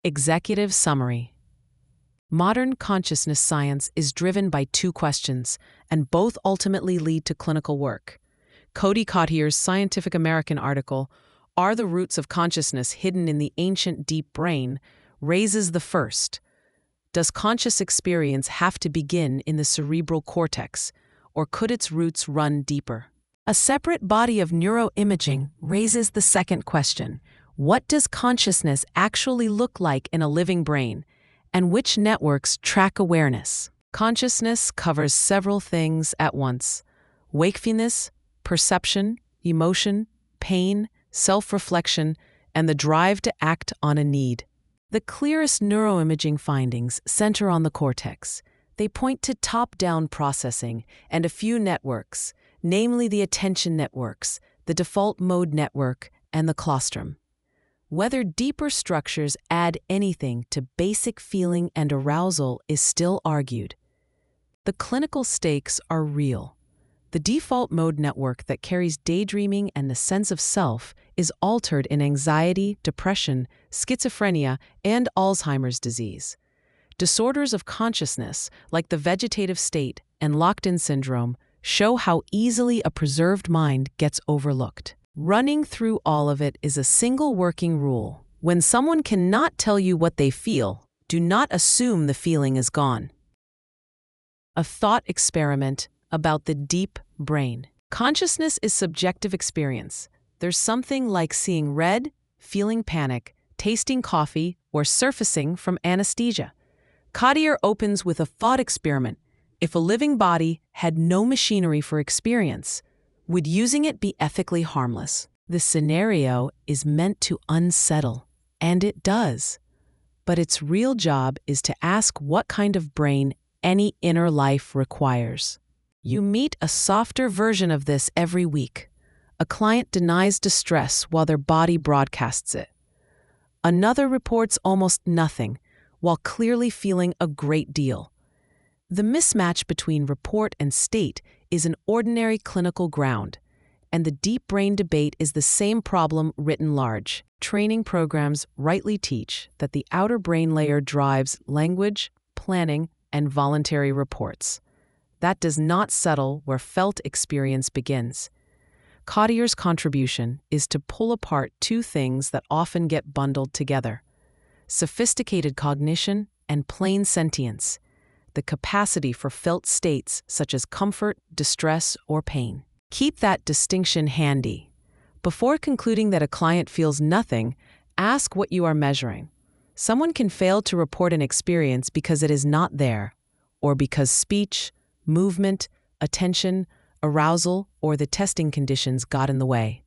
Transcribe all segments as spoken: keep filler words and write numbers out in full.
Executive summary. Modern consciousness science is driven by two questions, and both ultimately lead to clinical work. Cody Cottier's Scientific American article, Are the Roots of Consciousness Hidden in the Ancient Deep Brain?, raises the first. Does conscious experience have to begin in the cerebral cortex, or could its roots run deeper? A separate body of neuroimaging raises the second question. What does consciousness actually look like in a living brain, and which networks track awareness? Consciousness covers several things at once: wakefulness, perception, emotion, pain, self-reflection, and the drive to act on a need. The clearest neuroimaging findings center on the cortex. They point to top-down processing and a few networks, namely the attention networks, the default mode network, and the claustrum. Whether deeper structures add anything to basic feeling and arousal is still argued. The clinical stakes are real. The default mode network that carries daydreaming and the sense of self is altered in anxiety, depression, schizophrenia, and Alzheimer's disease. Disorders of consciousness, like the vegetative state and locked-in syndrome, show how easily a preserved mind gets overlooked. Running through all of it is a single working rule. When someone cannot tell you what they feel, do not assume the feeling is gone. A thought experiment about the deep brain. Consciousness is subjective experience. There's something like seeing red, feeling panic, tasting coffee, or surfacing from anesthesia. Cottier opens with a thought experiment. If a living body had no machinery for experience, would using it be ethically harmless? The scenario is meant to unsettle, and it does. But its real job is to ask what kind of brain any inner life requires. You meet a softer version of this every week. A client denies distress while their body broadcasts it. Another reports almost nothing, while clearly feeling a great deal. The mismatch between report and state is an ordinary clinical ground, and the deep brain debate is the same problem written large. Training programs rightly teach that the outer brain layer drives language, planning, and voluntary reports. That does not settle where felt experience begins. Cottier's contribution is to pull apart two things that often get bundled together: sophisticated cognition and plain sentience, the capacity for felt states such as comfort, distress, or pain. Keep that distinction handy. Before concluding that a client feels nothing, ask what you are measuring. Someone can fail to report an experience because it is not there, or because speech, movement, attention, arousal, or the testing conditions got in the way.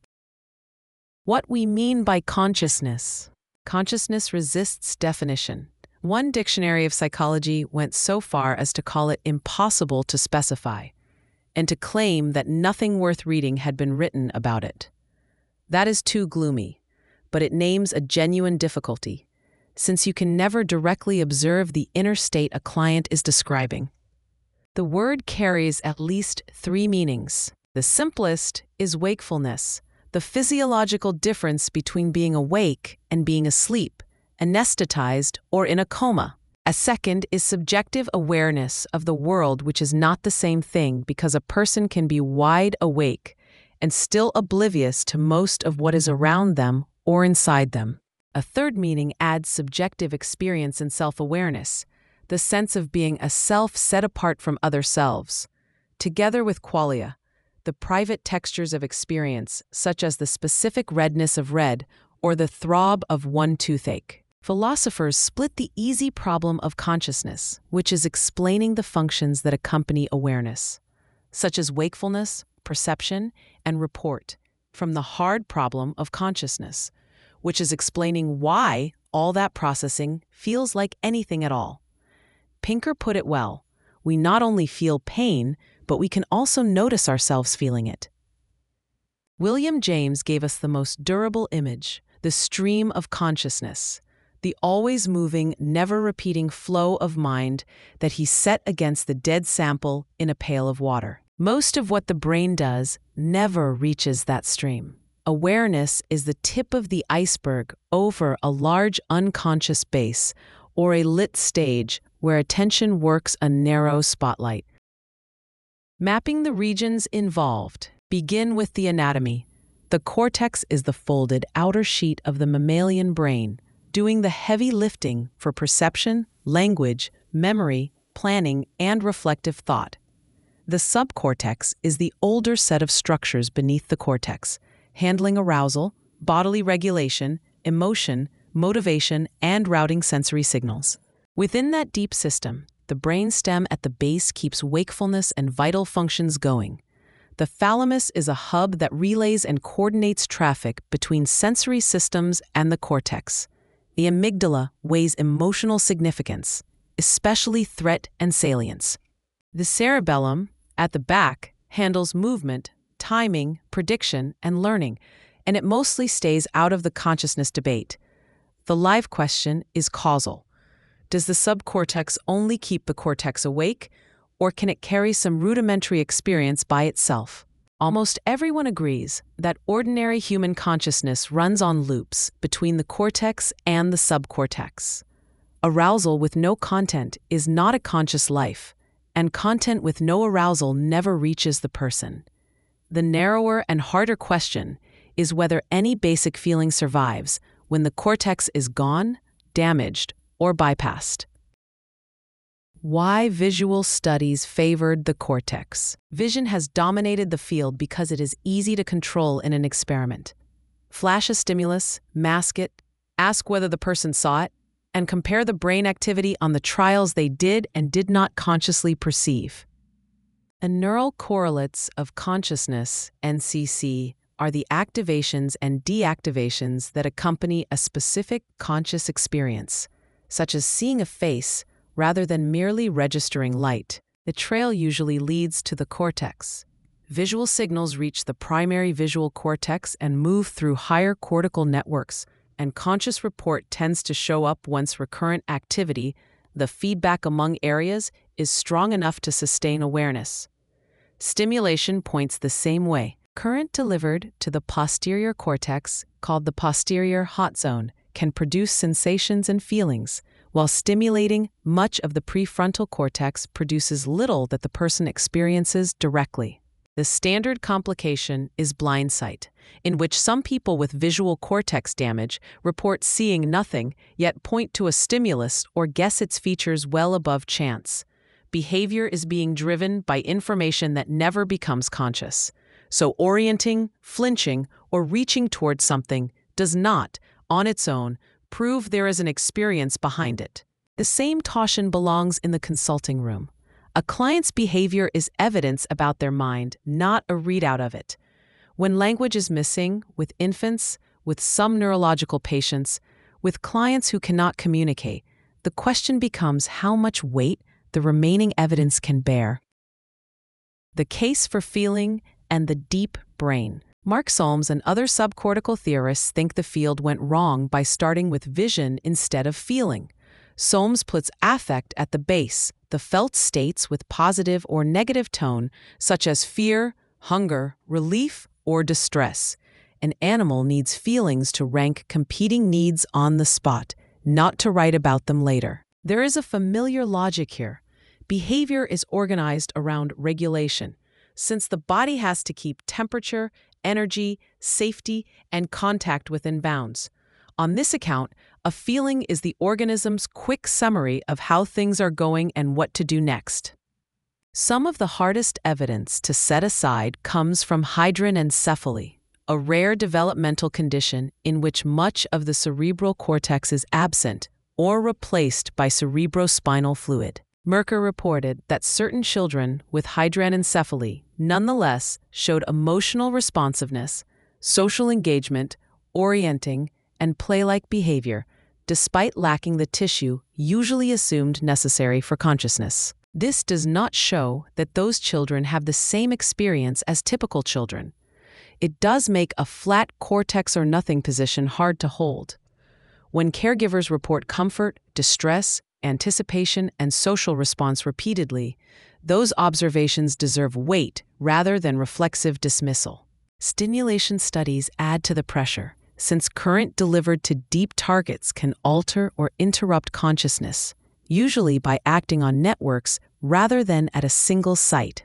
What we mean by consciousness. Consciousness resists definition. One dictionary of psychology went so far as to call it impossible to specify, and to claim that nothing worth reading had been written about it. That is too gloomy, but it names a genuine difficulty, since you can never directly observe the inner state a client is describing. The word carries at least three meanings. The simplest is wakefulness, the physiological difference between being awake and being asleep, anesthetized, or in a coma. A second is subjective awareness of the world, which is not the same thing because a person can be wide awake and still oblivious to most of what is around them or inside them. A third meaning adds subjective experience and self-awareness, the sense of being a self set apart from other selves, together with qualia, the private textures of experience, such as the specific redness of red or the throb of one toothache. Philosophers split the easy problem of consciousness, which is explaining the functions that accompany awareness, such as wakefulness, perception, and report, from the hard problem of consciousness, which is explaining why all that processing feels like anything at all. Pinker put it well: we not only feel pain, but we can also notice ourselves feeling it. William James gave us the most durable image, the stream of consciousness, the always moving, never repeating flow of mind that he set against the dead sample in a pail of water. Most of what the brain does never reaches that stream. awareness is the tip of the iceberg over a large unconscious base or a lit stage where attention works a narrow spotlight. Mapping the regions involved. Begin with the anatomy. The cortex is the folded outer sheet of the mammalian brain, doing the heavy lifting for perception, language, memory, planning, and reflective thought. The subcortex is the older set of structures beneath the cortex, handling arousal, bodily regulation, emotion, motivation, and routing sensory signals. Within that deep system, the brainstem at the base keeps wakefulness and vital functions going. The thalamus is a hub that relays and coordinates traffic between sensory systems and the cortex. The amygdala weighs emotional significance, especially threat and salience. The cerebellum, at the back, handles movement, timing, prediction, and learning, and it mostly stays out of the consciousness debate. The live question is causal. Does the subcortex only keep the cortex awake, or can it carry some rudimentary experience by itself? Almost everyone agrees that ordinary human consciousness runs on loops between the cortex and the subcortex. Arousal with no content is not a conscious life, and content with no arousal never reaches the person. The narrower and harder question is whether any basic feeling survives when the cortex is gone, damaged, or bypassed. Why visual studies favored the cortex. Vision has dominated the field because it is easy to control in an experiment. Flash a stimulus, mask it, ask whether the person saw it, and compare the brain activity on the trials they did and did not consciously perceive. And neural correlates of consciousness, N C C, are the activations and deactivations that accompany a specific conscious experience, such as seeing a face rather than merely registering light. The trail usually leads to the cortex. Visual signals reach the primary visual cortex and move through higher cortical networks, and conscious report tends to show up once recurrent activity, the feedback among areas, is strong enough to sustain awareness. Stimulation points the same way. Current delivered to the posterior cortex, called the posterior hot zone, can produce sensations and feelings, while stimulating much of the prefrontal cortex produces little that the person experiences directly. The standard complication is blind sight, in which some people with visual cortex damage report seeing nothing, yet point to a stimulus or guess its features well above chance. Behavior is being driven by information that never becomes conscious. So orienting, flinching, or reaching towards something does not, on its own, prove there is an experience behind it. The same caution belongs in the consulting room. A client's behavior is evidence about their mind, not a readout of it. When language is missing, with infants, with some neurological patients, with clients who cannot communicate, the question becomes how much weight the remaining evidence can bear. The case for feeling and the deep brain. Mark Solms and other subcortical theorists think the field went wrong by starting with vision instead of feeling. Solms puts affect at the base, the felt states with positive or negative tone, such as fear, hunger, relief, or distress. An animal needs feelings to rank competing needs on the spot, not to write about them later. There is a familiar logic here. Behavior is organized around regulation, since the body has to keep temperature, energy, safety, and contact within bounds. On this account, a feeling is the organism's quick summary of how things are going and what to do next. Some of the hardest evidence to set aside comes from hydranencephaly, a rare developmental condition in which much of the cerebral cortex is absent or replaced by cerebrospinal fluid. Merker reported that certain children with hydranencephaly nonetheless showed emotional responsiveness, social engagement, orienting, and play-like behavior, despite lacking the tissue usually assumed necessary for consciousness. This does not show that those children have the same experience as typical children. It does make a flat cortex or nothing position hard to hold. When caregivers report comfort, distress, anticipation, and social response repeatedly, those observations deserve weight rather than reflexive dismissal. Stimulation studies add to the pressure, since current delivered to deep targets can alter or interrupt consciousness, usually by acting on networks rather than at a single site.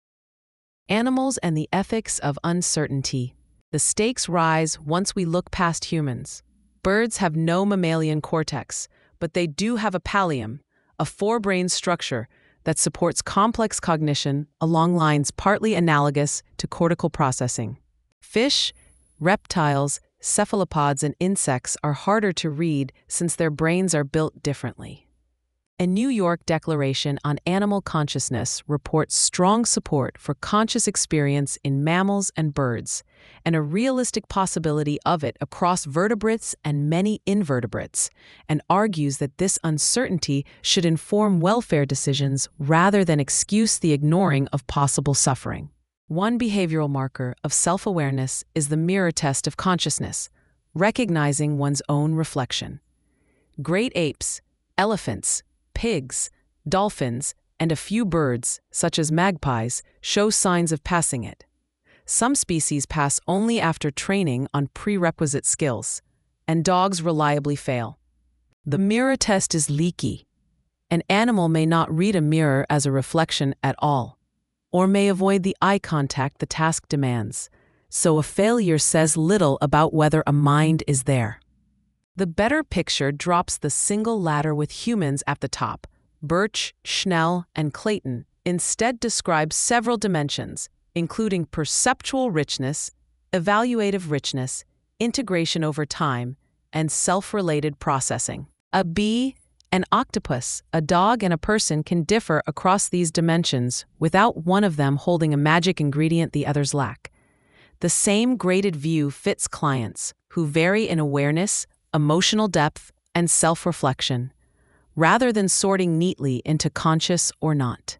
Animals and the ethics of uncertainty. The stakes rise once we look past humans. Birds have no mammalian cortex, but they do have a pallium, a forebrain structure that supports complex cognition along lines partly analogous to cortical processing. Fish, reptiles, cephalopods, and insects are harder to read since their brains are built differently. A New York Declaration on Animal Consciousness reports strong support for conscious experience in mammals and birds, and a realistic possibility of it across vertebrates and many invertebrates, and argues that this uncertainty should inform welfare decisions rather than excuse the ignoring of possible suffering. One behavioral marker of self-awareness is the mirror test of consciousness, recognizing one's own reflection. Great apes, elephants, pigs, dolphins, and a few birds, such as magpies, show signs of passing it. Some species pass only after training on prerequisite skills, and dogs reliably fail. The mirror test is leaky. An animal may not read a mirror as a reflection at all, or may avoid the eye contact the task demands, so a failure says little about whether a mind is there. The better picture drops the single ladder with humans at the top. Birch, Schnell, and Clayton instead describe several dimensions, including perceptual richness, evaluative richness, integration over time, and self-related processing. A bee, an octopus, a dog, and a person can differ across these dimensions without one of them holding a magic ingredient the others lack. The same graded view fits clients who vary in awareness, emotional depth, and self-reflection, rather than sorting neatly into conscious or not.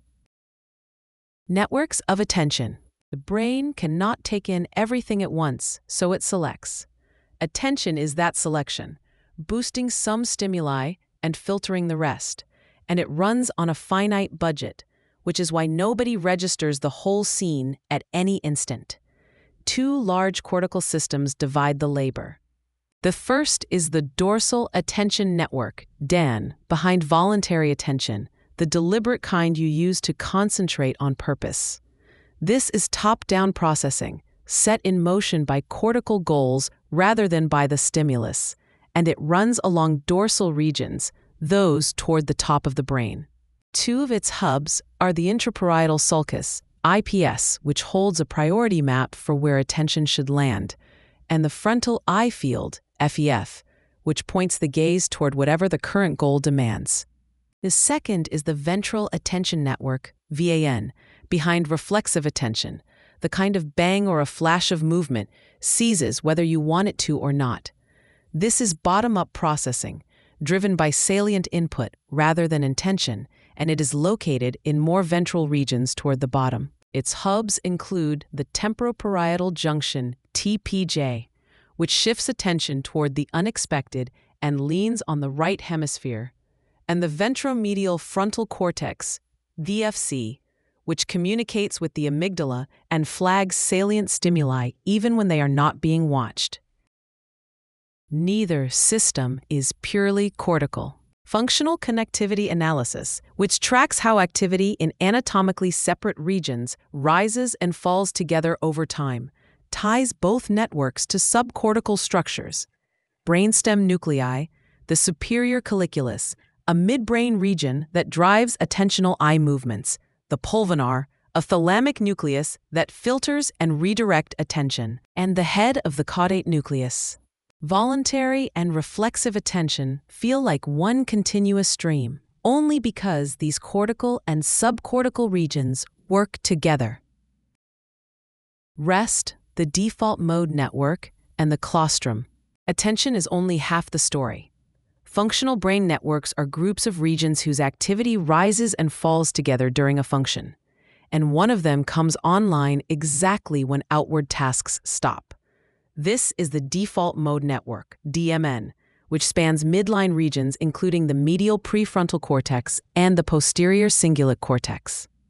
Networks of attention. The brain cannot take in everything at once, so it selects. Attention is that selection, boosting some stimuli and filtering the rest, and it runs on a finite budget, which is why nobody registers the whole scene at any instant. Two large cortical systems divide the labor. The first is the dorsal attention network, D A N, behind voluntary attention, the deliberate kind you use to concentrate on purpose. This is top-down processing, set in motion by cortical goals rather than by the stimulus, and it runs along dorsal regions, those toward the top of the brain. Two of its hubs are the intraparietal sulcus, I P S, which holds a priority map for where attention should land, and the frontal eye field, F E F, which points the gaze toward whatever the current goal demands. The second is the ventral attention network, V A N, behind reflexive attention, the kind of bang or a flash of movement seizes whether you want it to or not. This is bottom-up processing, driven by salient input rather than intention, and it is located in more ventral regions toward the bottom. Its hubs include the temporoparietal junction, T P J, which shifts attention toward the unexpected and leans on the right hemisphere, and the ventromedial frontal cortex, V F C, which communicates with the amygdala and flags salient stimuli even when they are not being watched. Neither system is purely cortical. Functional connectivity analysis, which tracks how activity in anatomically separate regions rises and falls together over time, ties both networks to subcortical structures. Brainstem nuclei, the superior colliculus, a midbrain region that drives attentional eye movements, the pulvinar, a thalamic nucleus that filters and redirects attention, and the head of the caudate nucleus. Voluntary and reflexive attention feel like one continuous stream, only because these cortical and subcortical regions work together. Rest, the default mode network, and the claustrum. Attention is only half the story. Functional brain networks are groups of regions whose activity rises and falls together during a function, and one of them comes online exactly when outward tasks stop. This is the default mode network, D M N, which spans midline regions including the medial prefrontal cortex and the posterior cingulate cortex.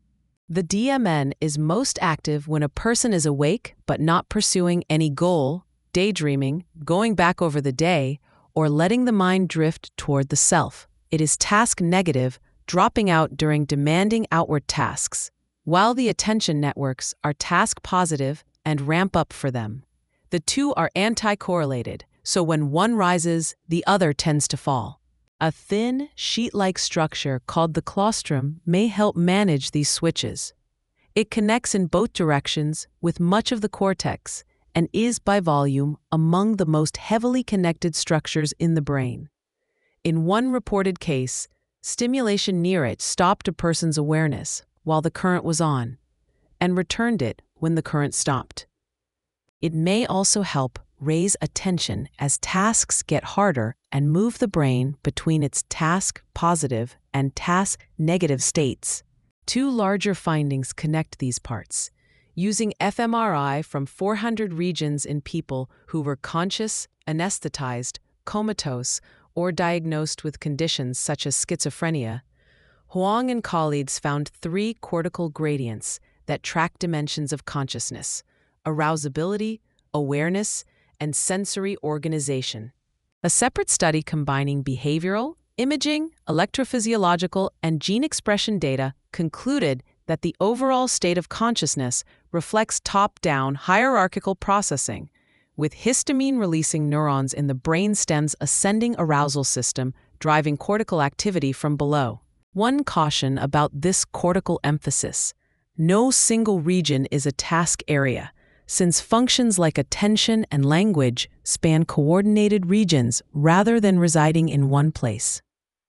The D M N is most active when a person is awake but not pursuing any goal, daydreaming, going back over the day, or letting the mind drift toward the self. It is task negative, dropping out during demanding outward tasks, while the attention networks are task positive and ramp up for them. The two are anti-correlated, so when one rises, the other tends to fall. A thin, sheet-like structure called the claustrum may help manage these switches. It connects in both directions with much of the cortex and is, by volume, among the most heavily connected structures in the brain. In one reported case, stimulation near it stopped a person's awareness while the current was on, and returned it when the current stopped. It may also help raise attention as tasks get harder and move the brain between its task-positive and task-negative states. Two larger findings connect these parts. Using fMRI from four hundred regions in people who were conscious, anesthetized, comatose, or diagnosed with conditions such as schizophrenia, Huang and colleagues found three cortical gradients that track dimensions of consciousness: arousability, awareness, and sensory organization. A separate study combining behavioral, imaging, electrophysiological, and gene expression data concluded that the overall state of consciousness reflects top-down hierarchical processing, with histamine-releasing neurons in the brainstem's ascending arousal system driving cortical activity from below. One caution about this cortical emphasis: no single region is a task area, since functions like attention and language span coordinated regions rather than residing in one place.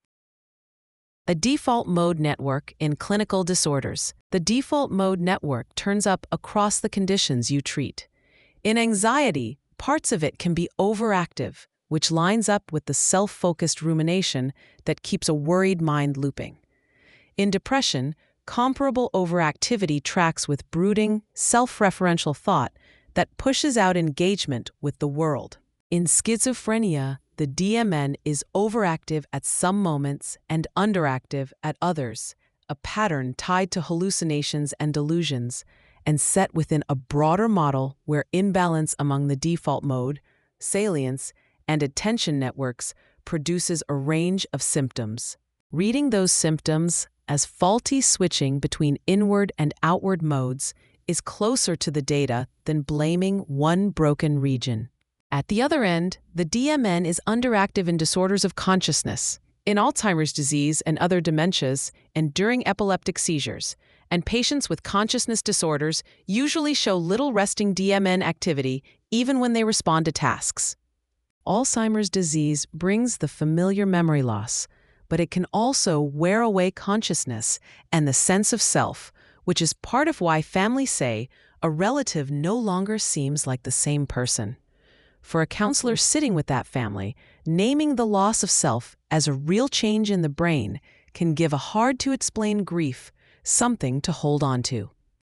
A default mode network in clinical disorders. The default mode network turns up across the conditions you treat. In anxiety, parts of it can be overactive, which lines up with the self-focused rumination that keeps a worried mind looping. In depression, comparable overactivity tracks with brooding, self-referential thought that pushes out engagement with the world. In schizophrenia, the D M N is overactive at some moments and underactive at others, a pattern tied to hallucinations and delusions, and set within a broader model where imbalance among the default mode, salience, and attention networks produces a range of symptoms. Reading those symptoms as faulty switching between inward and outward modes is closer to the data than blaming one broken region. At the other end, the D M N is underactive in disorders of consciousness, in Alzheimer's disease and other dementias, and during epileptic seizures, and patients with consciousness disorders usually show little resting D M N activity even when they respond to tasks. Alzheimer's disease brings the familiar memory loss, but it can also wear away consciousness and the sense of self, which is part of why families say a relative no longer seems like the same person. For a counselor sitting with that family, naming the loss of self as a real change in the brain can give a hard-to-explain grief something to hold on to.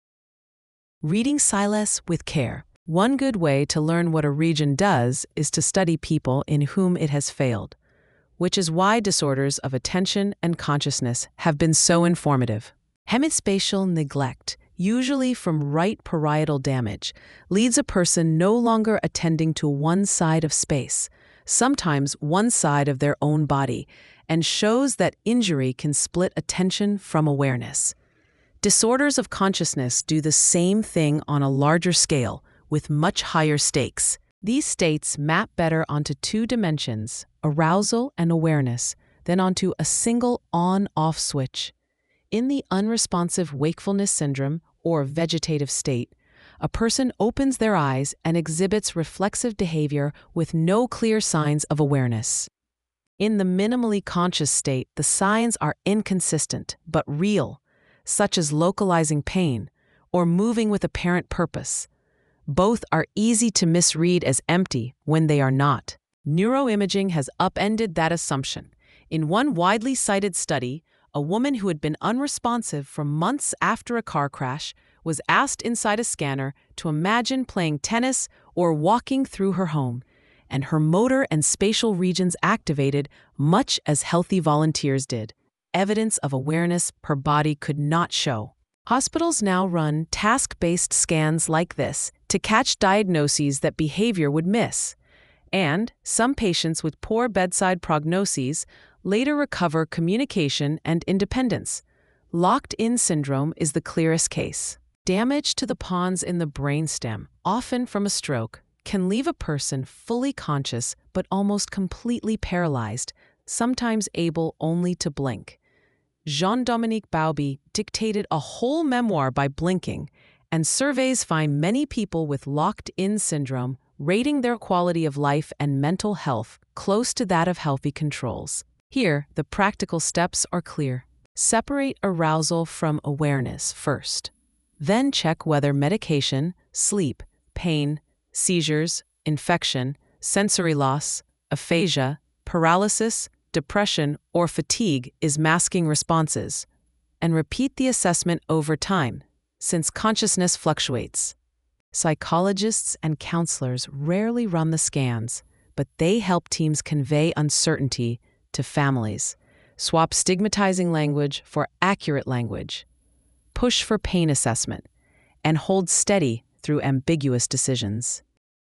Reading Silas with care. One good way to learn what a region does is to study people in whom it has failed, which is why disorders of attention and consciousness have been so informative. Hemispatial neglect, usually from right parietal damage, leads a person no longer attending to one side of space, sometimes one side of their own body, and shows that injury can split attention from awareness. Disorders of consciousness do the same thing on a larger scale, with much higher stakes. These states map better onto two dimensions, arousal and awareness, than onto a single on-off switch. In the unresponsive wakefulness syndrome, or vegetative state, a person opens their eyes and exhibits reflexive behavior with no clear signs of awareness. In the minimally conscious state, the signs are inconsistent but real, such as localizing pain or moving with apparent purpose. Both are easy to misread as empty when they are not. Neuroimaging has upended that assumption. In one widely cited study, a woman who had been unresponsive for months after a car crash was asked inside a scanner to imagine playing tennis or walking through her home, and her motor and spatial regions activated much as healthy volunteers did, evidence of awareness her body could not show. Hospitals now run task-based scans like this to catch diagnoses that behavior would miss. And some patients with poor bedside prognoses later recover communication and independence. Locked-in syndrome is the clearest case. Damage to the pons in the brainstem, often from a stroke, can leave a person fully conscious but almost completely paralyzed, sometimes able only to blink. Jean-Dominique Bauby dictated a whole memoir by blinking, and surveys find many people with locked-in syndrome rating their quality of life and mental health close to that of healthy controls. Here, the practical steps are clear. Separate arousal from awareness first. Then check whether medication, sleep, pain, seizures, infection, sensory loss, aphasia, paralysis, depression, or fatigue is masking responses, and repeat the assessment over time, since consciousness fluctuates. Psychologists and counselors rarely run the scans, but they help teams convey uncertainty to families, swap stigmatizing language for accurate language, push for pain assessment, and hold steady through ambiguous decisions.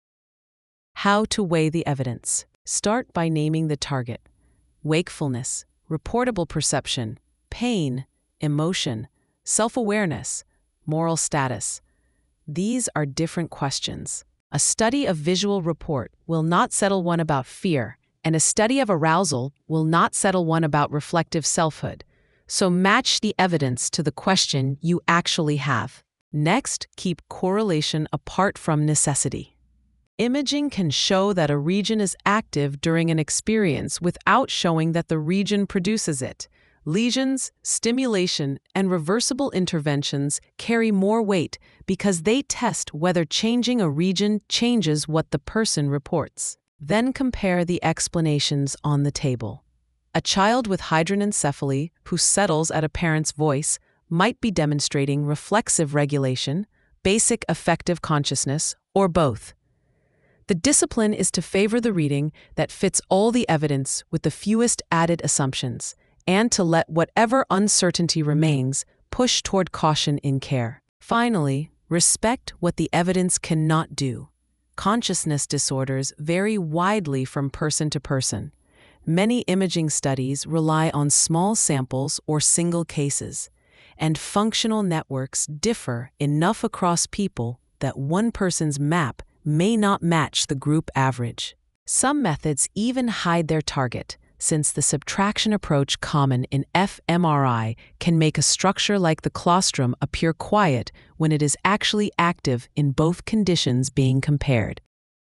How to weigh the evidence. Start by naming the target. Wakefulness, reportable perception, pain, emotion, self-awareness, moral status. These are different questions. A study of visual report will not settle one about fear, and a study of arousal will not settle one about reflective selfhood. So match the evidence to the question you actually have. Next, keep correlation apart from necessity. Imaging can show that a region is active during an experience without showing that the region produces it. Lesions, stimulation, and reversible interventions carry more weight because they test whether changing a region changes what the person reports. Then compare the explanations on the table. A child with hydranencephaly who settles at a parent's voice might be demonstrating reflexive regulation, basic affective consciousness, or both. The discipline is to favor the reading that fits all the evidence with the fewest added assumptions, and to let whatever uncertainty remains push toward caution in care. Finally, respect what the evidence cannot do. Consciousness disorders vary widely from person to person. Many imaging studies rely on small samples or single cases, and functional networks differ enough across people that one person's map may not match the group average. Some methods even hide their target, since the subtraction approach common in fMRI can make a structure like the claustrum appear quiet when it is actually active in both conditions being compared.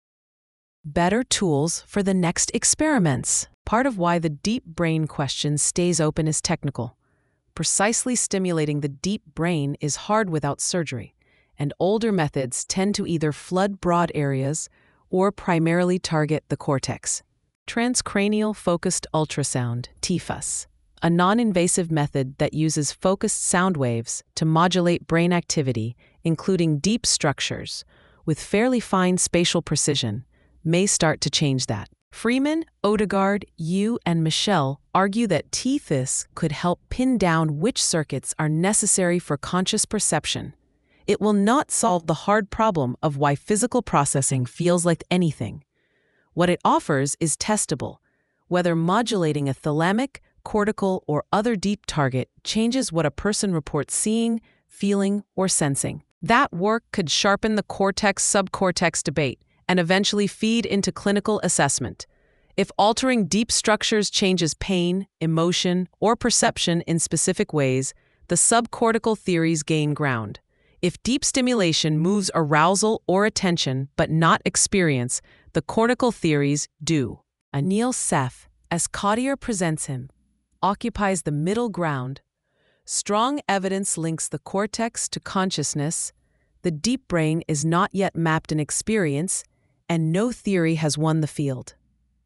Better tools for the next experiments. Part of why the deep brain question stays open is technical. Precisely stimulating the deep brain is hard without surgery, and older methods tend to either flood broad areas or primarily target the cortex. Transcranial focused ultrasound, T F U S, a non-invasive method that uses focused sound waves to modulate brain activity, including deep structures, with fairly fine spatial precision, may start to change that. Freeman, Odegaard, Yu, and Michel argue that T F I S could help pin down which circuits are necessary for conscious perception. It will not solve the hard problem of why physical processing feels like anything. What it offers is testable, whether modulating a thalamic, cortical, or other deep target changes what a person reports seeing, feeling, or sensing. That work could sharpen the cortex-subcortex debate and eventually feed into clinical assessment. If altering deep structures changes pain, emotion, or perception in specific ways, the subcortical theories gain ground. If deep stimulation moves arousal or attention but not experience, the cortical theories do. Anil Seth, as Cottier presents him, occupies the middle ground. Strong evidence links the cortex to consciousness. The deep brain is not yet mapped in experience, and no theory has won the field.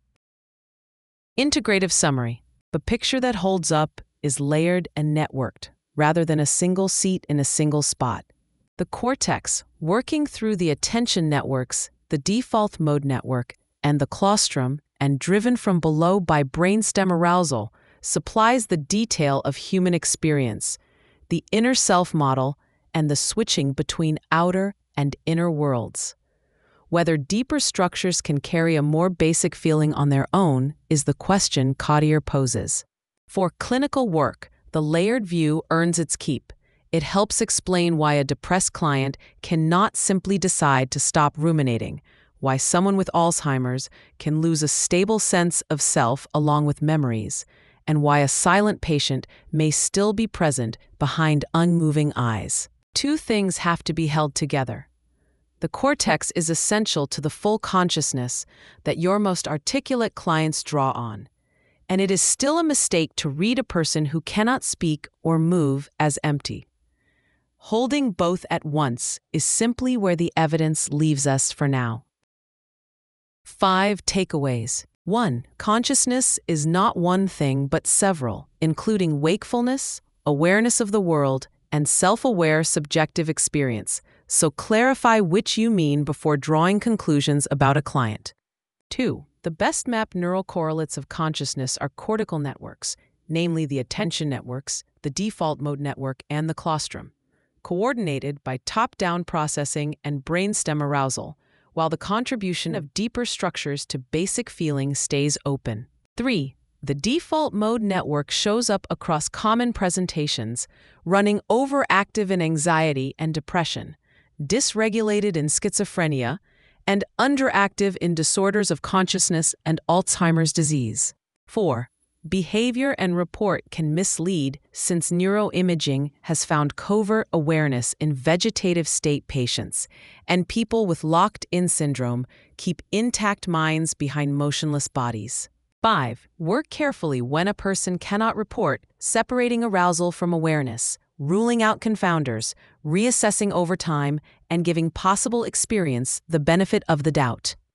Integrative summary. The picture that holds up is layered and networked, rather than a single seat in a single spot. The cortex, working through the attention networks, the default mode network, and the claustrum, and driven from below by brainstem arousal, supplies the detail of human experience. The inner self model, and the switching between outer and inner worlds. Whether deeper structures can carry a more basic feeling on their own is the question Cottier poses. For clinical work, the layered view earns its keep. It helps explain why a depressed client cannot simply decide to stop ruminating, why someone with Alzheimer's can lose a stable sense of self along with memories, and why a silent patient may still be present behind unmoving eyes. Two things have to be held together. The cortex is essential to the full consciousness that your most articulate clients draw on, and it is still a mistake to read a person who cannot speak or move as empty. Holding both at once is simply where the evidence leaves us for now. Five takeaways. One, consciousness is not one thing but several, including wakefulness, awareness of the world, and self-aware subjective experience. So clarify which you mean before drawing conclusions about a client. Two, the best mapped neural correlates of consciousness are cortical networks, namely the attention networks, the default mode network, and the claustrum, coordinated by top-down processing and brainstem arousal, while the contribution of deeper structures to basic feeling stays open. Three, the default mode network shows up across common presentations, running overactive in anxiety and depression, dysregulated in schizophrenia, and underactive in disorders of consciousness and Alzheimer's disease. Four, behavior and report can mislead since neuroimaging has found covert awareness in vegetative state patients, and people with locked-in syndrome keep intact minds behind motionless bodies. Five, work carefully when a person cannot report, separating arousal from awareness, ruling out confounders, reassessing over time, and giving possible experience the benefit of the doubt.